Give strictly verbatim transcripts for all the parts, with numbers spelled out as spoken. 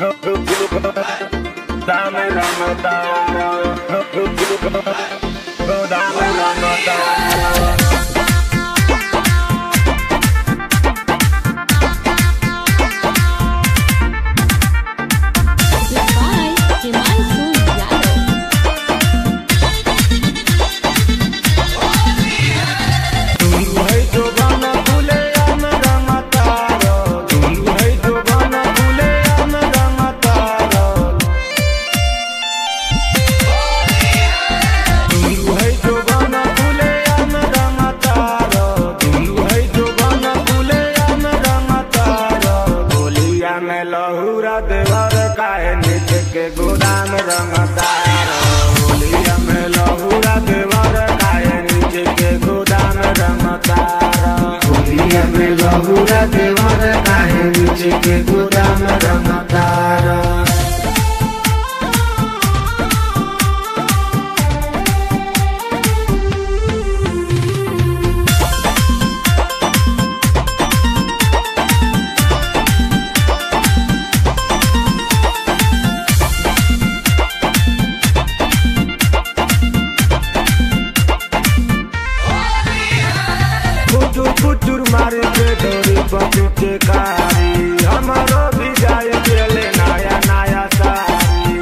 Dame la matara, dame la matara. लहुरा देवर काहे नीचे के गोदाम रंगदार होलिया में लहुरा देवर काहे नीचे के गोदाम रंगदार होलिया में लहुरा देवर काहे नीचे के गोदाम रंगदार कुचुर मारे के डोरी पपीते कारी हमारो भी जाए चले नया नया सारी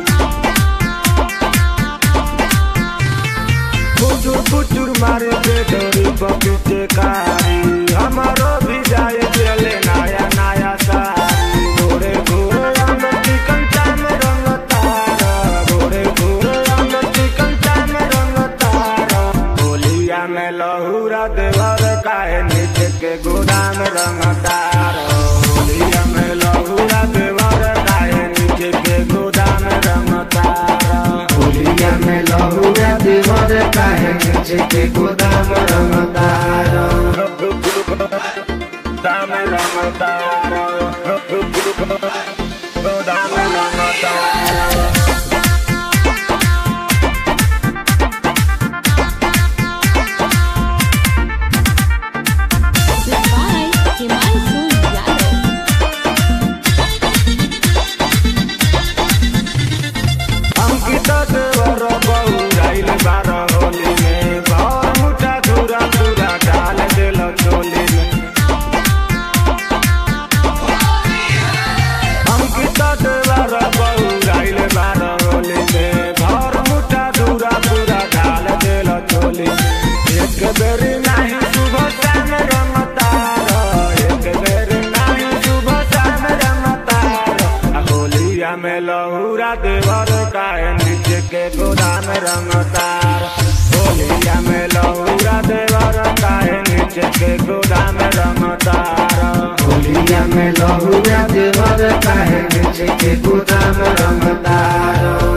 कुचुर कुचुर मारे के डोरी पपीते कारी हमारो भी जाए चले नया नया सारी गोरे गोरे अंदर चिकन चाम रंग तारा गोरे गोरे अंदर चिकन चाम रंग तारा होलिया में लहुरा देवर काहे नीचे के गोदाम रंगदार होलिया में लहुरा देवर काहे नीचे के गोदाम रंगदार होलिया में लहुरा देवर काहे नीचे के गोदाम रंगदार दाम रंगदार गोदाम रंगदार में लहुरा देवर काहे नीचे के गोदाम रंगदार होलिया में लहुरा देवर काहे नीचे के गोदाम रंगदार होलिया में लहुरा देवर काहे नीचे के गोदाम रंगदार।